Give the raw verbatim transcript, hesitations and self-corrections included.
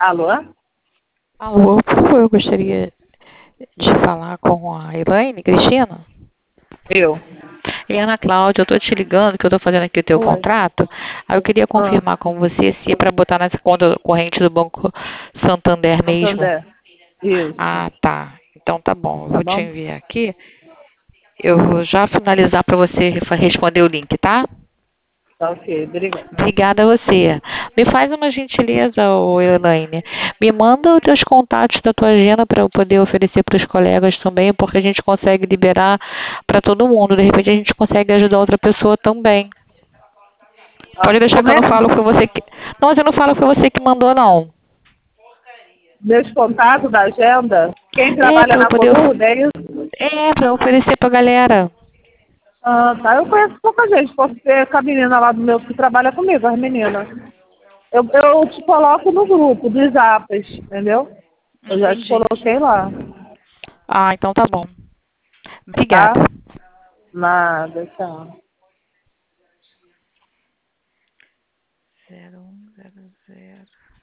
Alô? Alô, por favor, eu gostaria de falar com a Elaine Cristina. Eu. E Ana Cláudia, eu estou te ligando, que eu estou fazendo aqui o teu Oi. contrato. Aí eu queria Ah, confirmar com você se é para botar nessa conta corrente do Banco Santander mesmo. Santander. Isso. Ah, tá. Então tá bom. Eu Tá vou te bom? enviar aqui. Eu vou já finalizar para você refa- responder o link, tá? Tá ok. Obrigada. Obrigada a você. Me faz uma gentileza, ô Elaine. Me manda os teus contatos da tua agenda para eu poder oferecer para os colegas também, porque a gente consegue liberar para todo mundo. De repente a gente consegue ajudar outra pessoa também. Ah, Pode deixar que como eu é não que... falo que foi você que. Não, mas eu não falo que foi você que mandou, não. Meus contatos da agenda? Quem É, trabalha para eu na poder. of- Coluna, é isso? É, para eu oferecer para a galera. Ah, tá. Eu conheço pouca gente. Posso ter com a menina lá do meu que trabalha comigo, as meninas. Eu, eu te coloco no grupo dos Zapas, entendeu? Eu já te Entendi. coloquei lá, Ah, então tá bom. tá? Obrigada. Nada, tchau. Zero um zero zero.